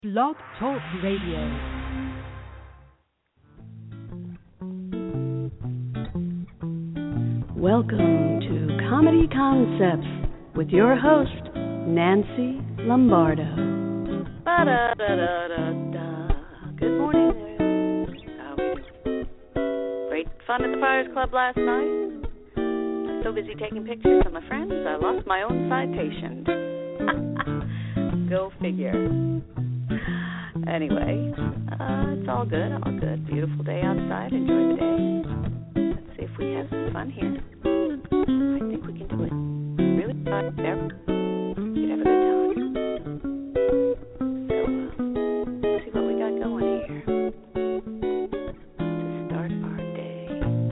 Blog Talk Radio. Welcome to Comedy Concepts with your host, Nancy Lombardo. Ba-da-da-da-da-da. Good morning there. How are you? Great fun at the Friars Club last night. I was so busy taking pictures of my friends, I lost my own citation. Go figure. Anyway, it's all good, all good. Beautiful day outside. Enjoy the day. Let's see if we have some fun here. I think we can do it. Really fun. Never. You'd have a good time. So, let's see what we got going here to start our day.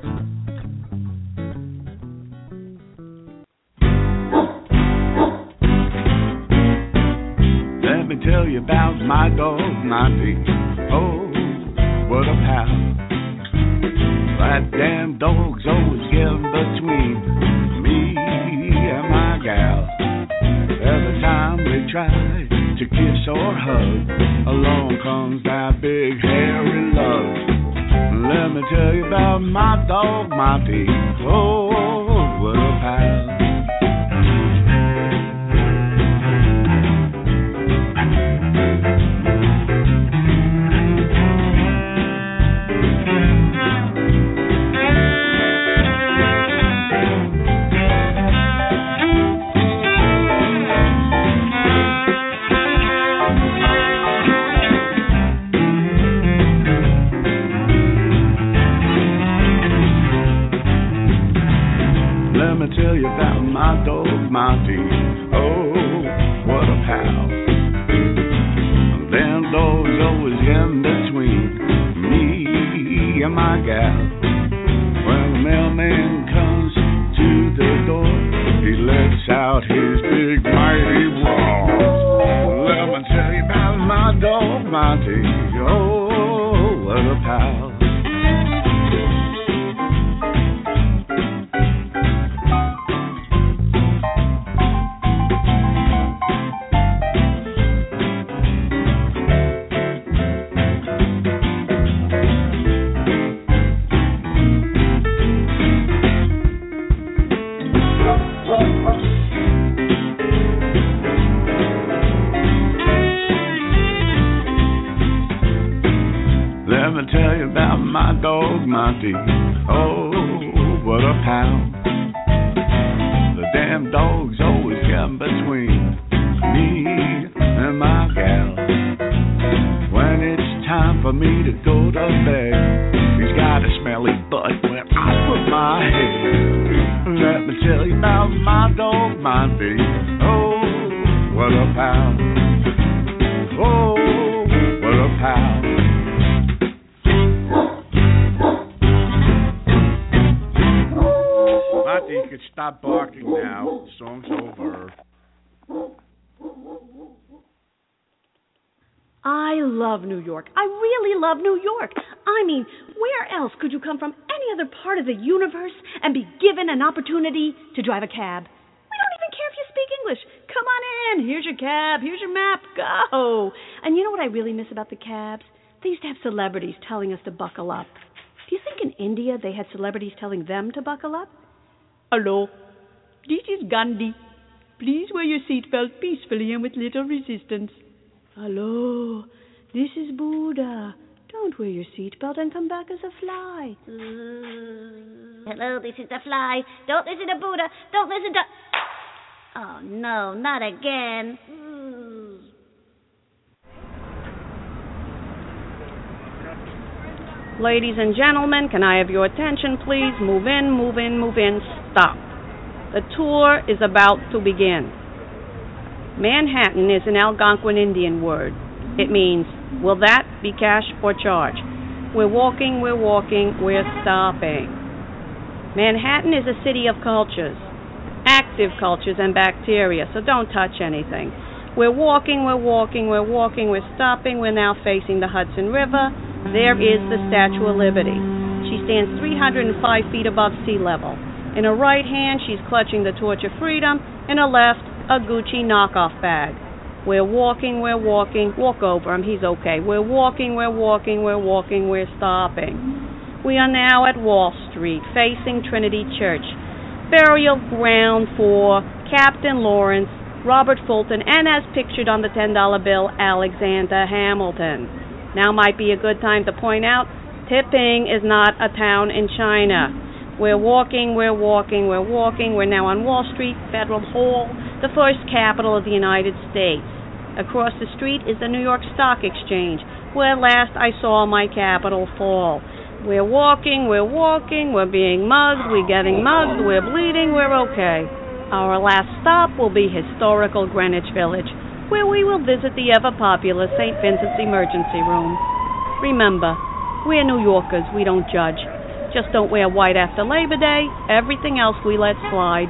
Let me tell you about my dog, Monty. Oh, what a pal. That damn dog's always getting between me and my gal. Every time we try to kiss or hug, along comes that big hairy lug. Let me tell you about my dog, Monty. Oh, what a pal. Tell you about my dog, Monty. Oh, what a pal. Them dogs always in between me and my gal. When the mailman comes to the door, he lets out his big mighty roar. Let me tell you about my dog, Monty. Oh, what a pal. Let me tell you about my dog, Monty. Oh, what a pal. The damn dog's always getting between me and my gal. When it's time for me to go to bed, he's got a smelly butt when I put my head. Let me tell you about my dog, Monty. Oh, what a pal. Oh, what a pal. You could stop barking now. The song's over. I love New York. I really love New York. I mean, where else could you come from any other part of the universe and be given an opportunity to drive a cab? We don't even care if you speak English. Come on in. Here's your cab. Here's your map. Go. And you know what I really miss about the cabs? They used to have celebrities telling us to buckle up. Do you think in India they had celebrities telling them to buckle up? Hello, this is Gandhi. Please wear your seatbelt peacefully and with little resistance. Hello, this is Buddha. Don't wear your seatbelt and come back as a fly. Hello, this is the fly. Don't listen to Buddha. Don't listen to... Oh, no, not again. Ladies and gentlemen, can I have your attention, please? Move in, move in, move in. Stop. The tour is about to begin. Manhattan is an Algonquin Indian word. It means, will that be cash or charge? We're walking, we're stopping. Manhattan is a city of cultures, active cultures and bacteria, so don't touch anything. We're walking, we're stopping. We're now facing the Hudson River. There is the Statue of Liberty. She stands 305 feet above sea level. In her right hand, she's clutching the torch of freedom. In her left, a Gucci knockoff bag. We're walking, walk over him, he's okay. We're walking, we're stopping. We are now at Wall Street, facing Trinity Church. Burial ground for Captain Lawrence, Robert Fulton, and as pictured on the $10 bill, Alexander Hamilton. Now might be a good time to point out, Tipping is not a town in China. We're walking. We're now on Wall Street, Federal Hall, the first capital of the United States. Across the street is the New York Stock Exchange, where last I saw my capital fall. We're walking, we're being mugged, we're getting mugged, we're bleeding, we're okay. Our last stop will be historical Greenwich Village, where we will visit the ever-popular St. Vincent's Emergency Room. Remember, we're New Yorkers, we don't judge. Just don't wear white after Labor Day. Everything else we let slide.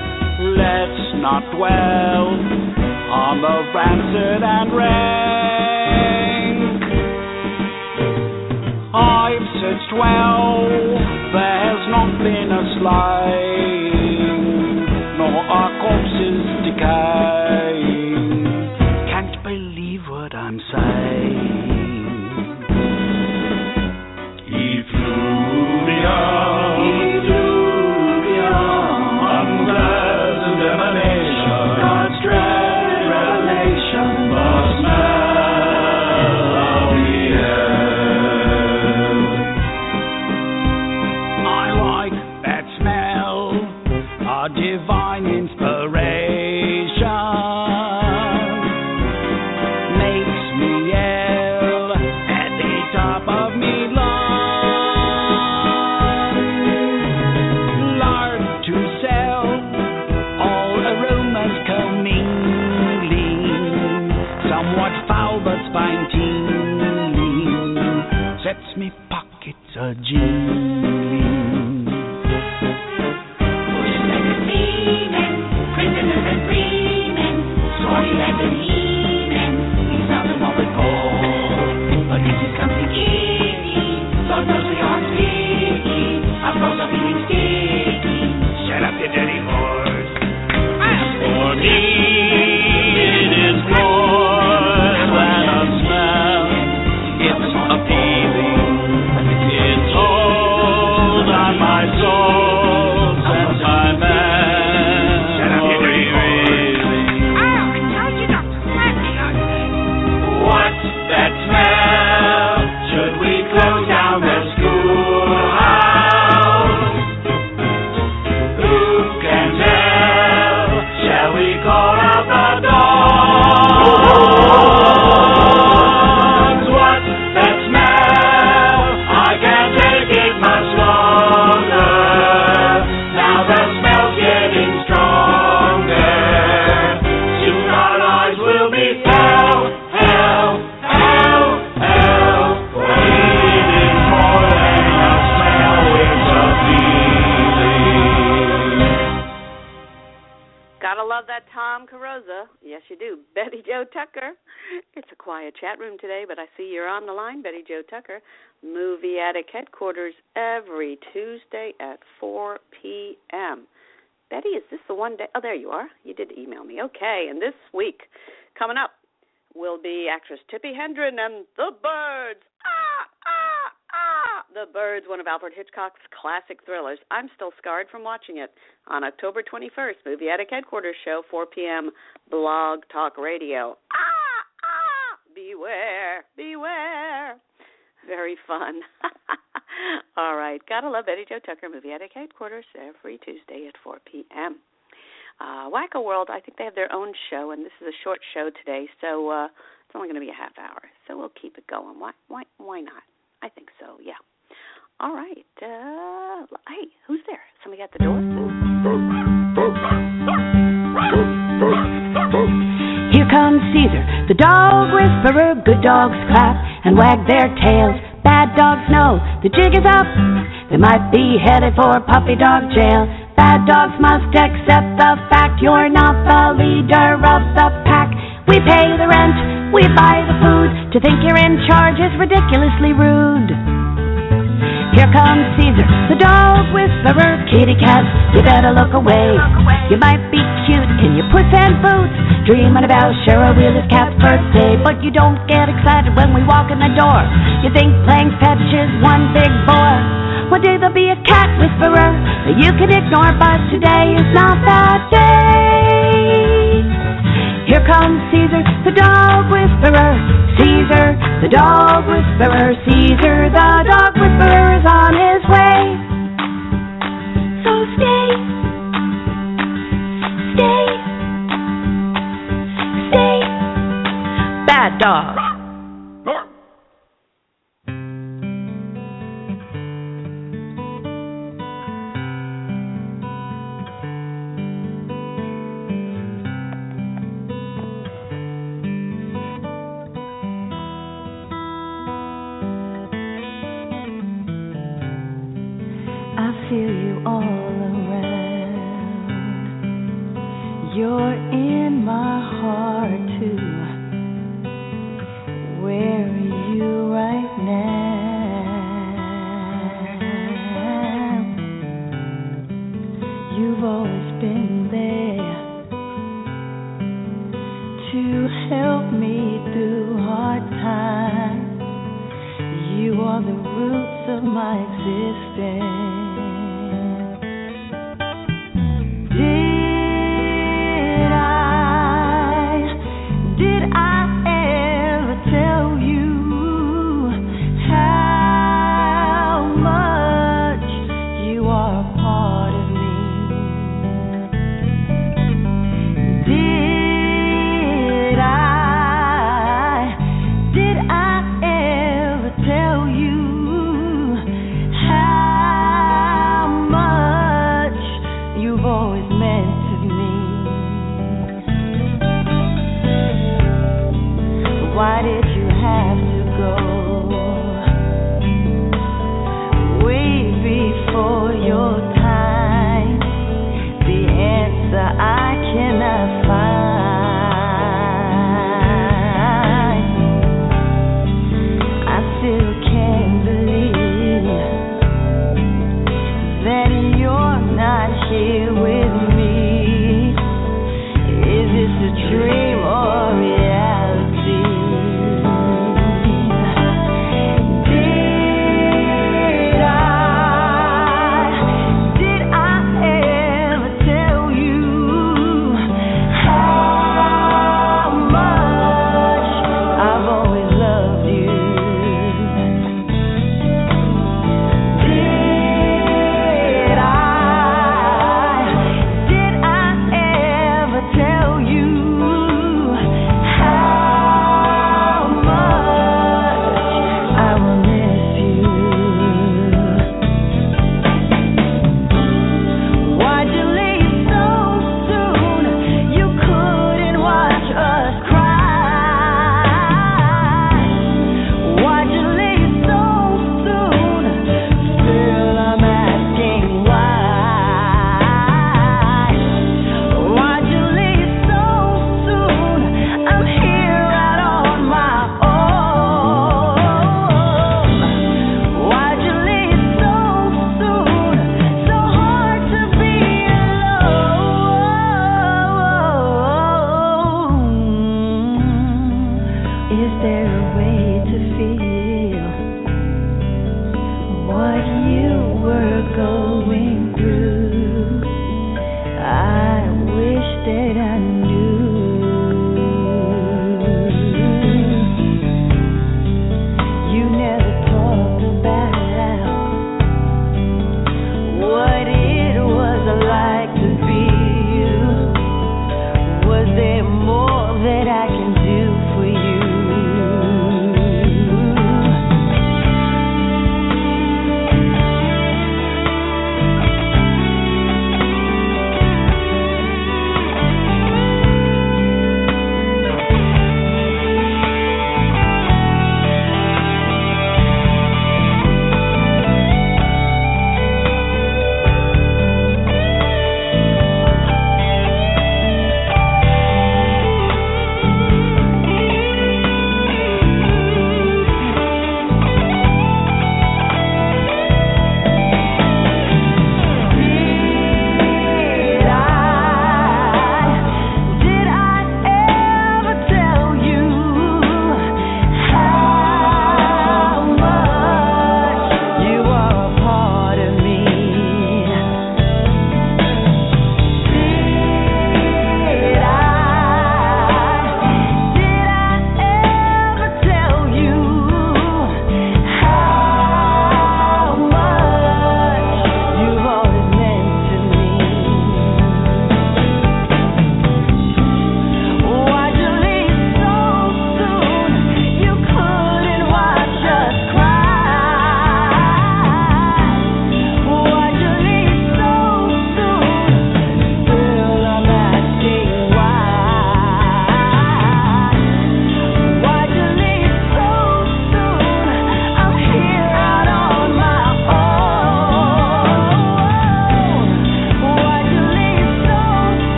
Not dwell on the rancid and red. aged well, there has not been a slaying, nor are corpses decaying. Can't believe what I'm saying. Unpleasant emanation, God's dread revelation, the smell of the air. I like that smell, a divine inspiration. Makes me yell at the top of me lungs. Lard to sell, all aromas commingling, somewhat foul but spine tingling, sets me pockets a-jingling. Bushes like a seaman, prisoners and freemen, sorry like a he-man, he's nothing more but cold. But this is something kitty, Lord knows we aren't sticky, our clothes are feeling sticky. Shut up, you dirty horse. For me, it is more than a smell. It's appealing. It's hold on my soul since my memory reeling. What's that smell? Should we close down the schoolhouse? Who can tell? Shall we call out the dogs? What's that smell? I can't take it much longer. Now the smell's getting stronger. Soon our lives will be hell, hell, hell, hell. It is more than a smell, it's a feeling. Gotta love that Tom Carosa. Yes, you do. Betty Jo Tucker. It's a quiet chat room today, but I see you're on the line, Betty Jo Tucker. Movie Attic headquarters every Tuesday at 4 p.m. Betty, is this the one day? Oh, there you are. You did email me. Okay, and this week, coming up, will be actress Tippi Hedren and The Birds. The Birds, one of Alfred Hitchcock's classic thrillers. I'm still scarred from watching it. On October 21st, Movie Attic headquarters show, 4 p.m., Blog Talk Radio. Beware, beware. Very fun. All right, gotta love Betty Jo Tucker, Movie Attic headquarters every Tuesday at 4 p.m. Wacko World, I think they have their own show, and this is a short show today, so it's only going to be a half hour. So we'll keep it going. Why not? I think so, yeah. All right. Hey, who's there? Somebody at the door? Here comes Caesar, the dog whisperer. Good dogs clap and wag their tails. Bad dogs know the jig is up. They might be headed for puppy dog jail. Bad dogs must accept the fact you're not the leader of the pack. We pay the rent, we buy the food. To think you're in charge is ridiculously rude. Here comes Caesar, the dog whisperer. Kitty cat, you better look away. You might be cute in your puss and boots, dreaming about Cheryl Wheeler's cat's birthday, but you don't get excited when we walk in the door. You think playing fetch is one big bore. One day there'll be a cat whisperer that you can ignore, but today is not that day. Here comes Caesar, the dog whisperer. Caesar, the dog whisperer. Caesar, the dog whisperer is on his way. So stay, stay, stay. Bad dog. Feel you all around. You're in my heart too. Where are you right now? are the roots of my existence. Did I ever tell you how much you are a part of me? Did I ever tell you how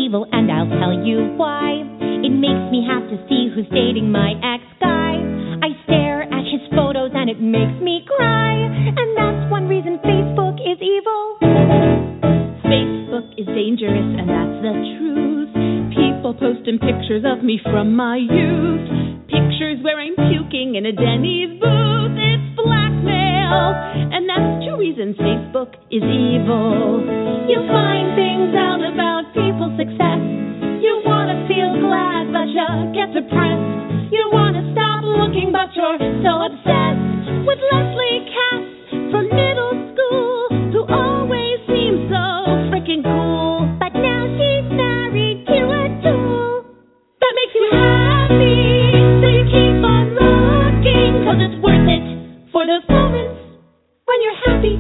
evil, and I'll tell you why. It makes me have to see who's dating my ex-guy. I stare at his photos and it makes me cry. And that's one reason Facebook is evil. Facebook is dangerous, and that's the truth. People posting pictures of me from my youth. Pictures where I'm puking in a Denny's booth. It's blackmail, and that's two reasons Facebook is evil. You find things out about people's success. You want to feel glad, but you get depressed. You want to stop looking, but you're so obsessed with Leslie Cass from middle school, who always seems so freaking cool. But now she's married to a tool. That makes you happy, so you keep on looking, 'cause it's worth it for those moments when you're happy.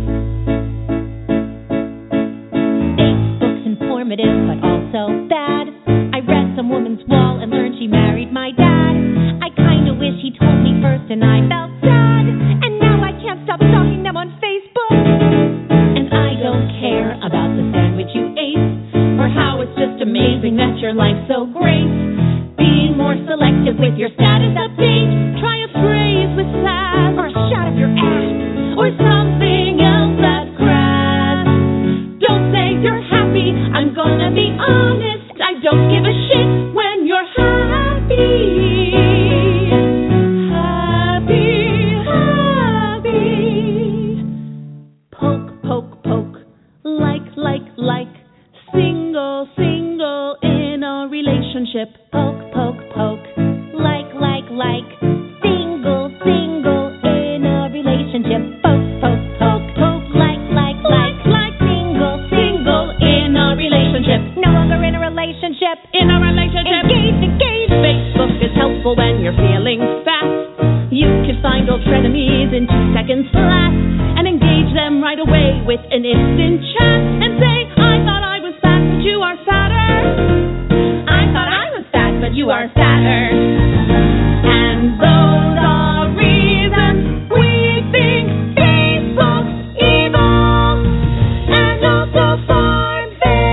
Facebook's informative, but also bad. I read some woman's wall and learned she married my dad. I kinda wish he told me first and I felt sad. And now I can't stop stalking them on Facebook. And I don't care about the sandwich you ate, or how it's just amazing that your life's so great. Being more selective with your status update. Try a phrase with sass, or a shot of your ass, or something else that's crass. Don't say you're happy, I'm gonna be honest. I don't give a shit when you're happy. Happy, happy. Poke, poke, poke. Like. Single in a relationship. Poke, poke, poke. Like. Single in a relationship. Poke, poke, poke. Like. Single in a relationship. No longer in a relationship. In a relationship. Engage. Facebook is helpful when you're feeling fast. You can find old frenemies in 2 seconds flat and engage them right away with an instant chat and say, I thought I was fat, but you are fatter. I thought I was fat, but you are fatter. And those are reasons we think Facebook's evil and also Farmville.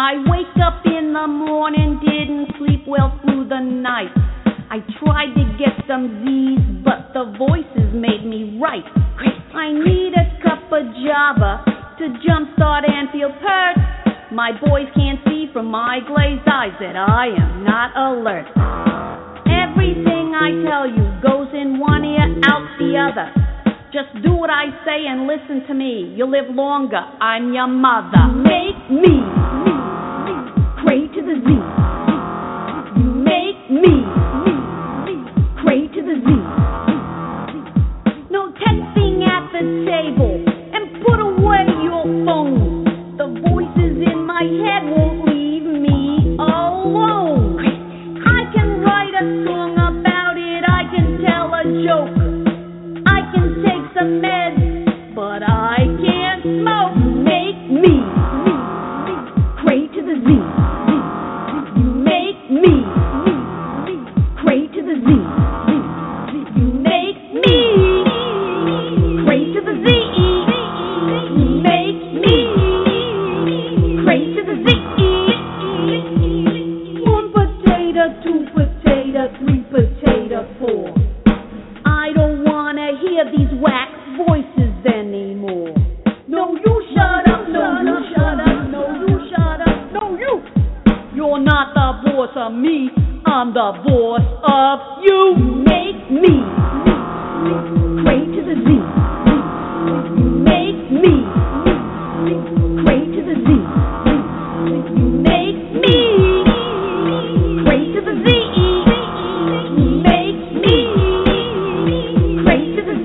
I wake up in the morning, didn't sleep well through the night. I tried to get some Z's, but the voices made me right. I need a cup of Java to jumpstart Anfield Perch. My boys can't see from my glazed eyes that I am not alert. Everything I tell you goes in one ear, out the other. Just do what I say and listen to me. You'll live longer. I'm your mother. Make me pray to the Z. You make me pray to the Z. No texting at the table and put away your phone. The voices in my head won't leave me alone. I can write a song about it. I can tell a joke. I can take some meds, but I can't smoke. Make me pray to the Z. You make me pray to the Z. You make me pray to the Z. You make me pray to the Z. 1 potato, 2 potato, 3 potato, 4. I don't wanna hear these wax voices anymore. No, you shut up, no, you shut up, no, you shut up, no, you. You're not the boss of me, I'm the boss of you. Make me pray to the Z. You make me pray to the Z. You make me pray to the Z. You make me pray to the Z.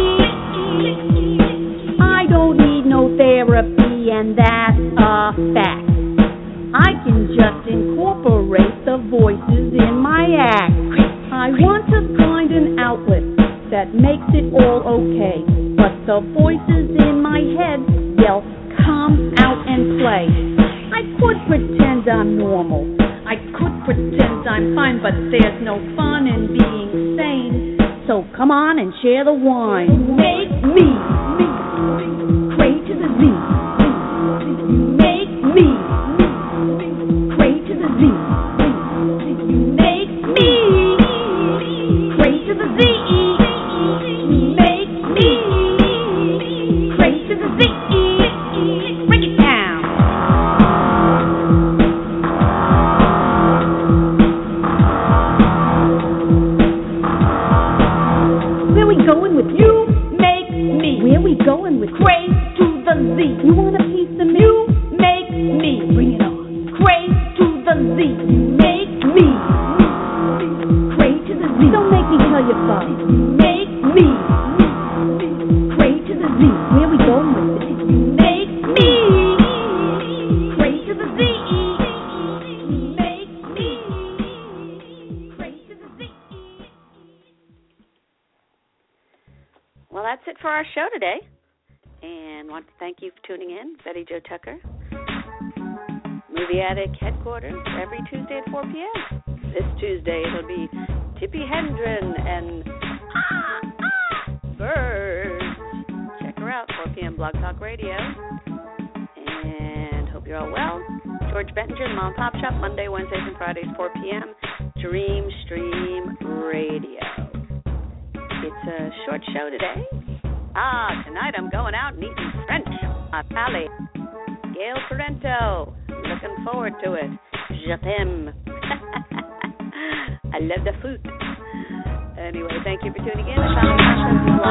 I don't need no therapy, and that's a fact. I can just incorporate the voices in my act. I want to find an outlet that makes it all okay, but the voices in my head, they'll come out and play. I could pretend I'm normal, I could pretend I'm fine, but there's no fun in being sane. So come on and share the wine. Make me pray to the Z. Make me pray to the Z. You make me pray to the Z. You make me pray to the Z. Bring it down. Where we going with you? Make me. Where we going with Cray to the Z? You want a piece of me? You make me. Bring it on. Cray to the Z. You make me. Cray to the Z. Don't make me tell you fuck. Make me. Cray to the Z. Where we going with it? You make me. Cray to the Z. You make me. Cray to the Z. Well, that's it for our show today. And want to thank you for tuning in. Betty Jo Tucker. Movie Attic headquarters every Tuesday at 4 p.m. This Tuesday it'll be Tippi Hedren and Birds. Check her out, 4 p.m. Blog Talk Radio. And hope you're all well. George Bettinger, the Mom and Pop Shop, Monday, Wednesdays, and Fridays, 4 p.m. Dream Stream Radio. It's a short show today. Tonight I'm going out and eating French. My pally, Gail Parento. Looking forward to it. Je t'aime. I love the food. Anyway, thank you for tuning in.